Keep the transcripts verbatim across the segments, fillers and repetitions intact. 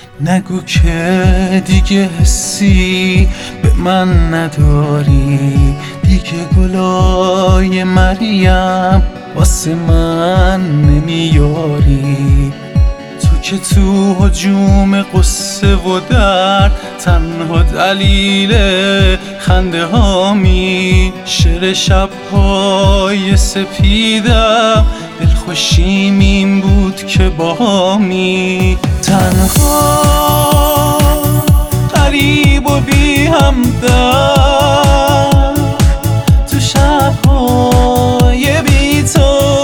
نگو که دیگه حسی به من نداری، دیگه گلای مریم واسه من نمیاری. تو که تو هجوم قصه و درد تنها دلیل خنده هامی، شعر شب‌های سپیدم دلخوشیم این بود که باهامی. تنها غریب و بی همدم تو شب‌های بی تو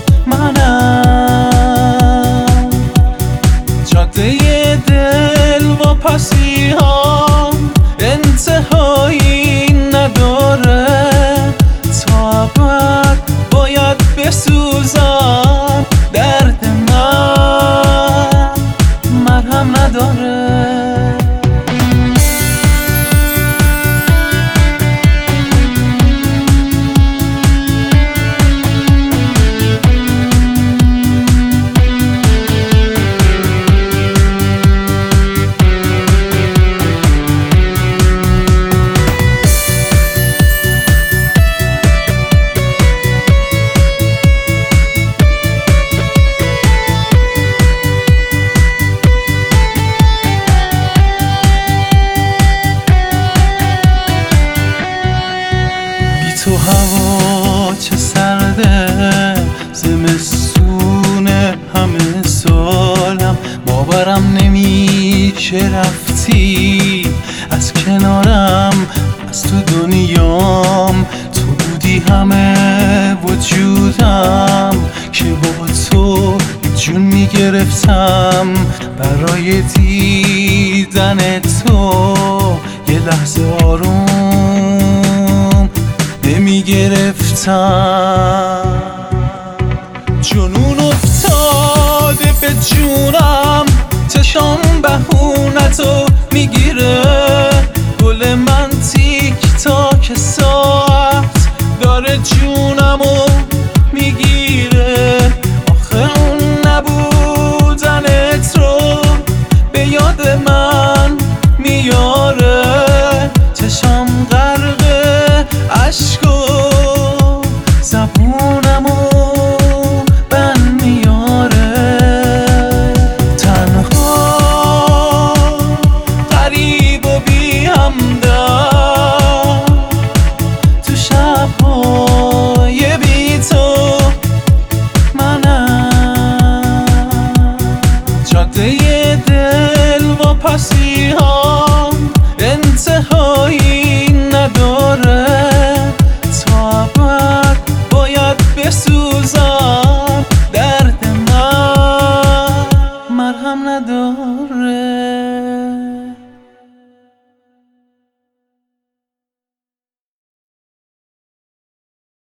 منم، جاده دل و پسی ها انتهایی نداره، تا ابد باید بسوزم، درد من مرهم نداره. تو هوا چه سرده، زمستونه همه سالم، باورم نمیشه رفتی از کنارم، از تو دنیام تو بودی همه وجودم، که با تو جون میگرفتم برای دیدن تو، یه لحظه آروم نمیگرفتم. جنون افتاده به جونم، چشام بهونتو میگیره، گل من تیک تاک ساعت داره جونمو میگیره. آخه اون نبودنت رو به یاد من میاره، چشام غرق عشق و زبونمو بند میاره. تنها غریب و بی همدم تو شب‌های بی تو منم، جاده دل و پسی ها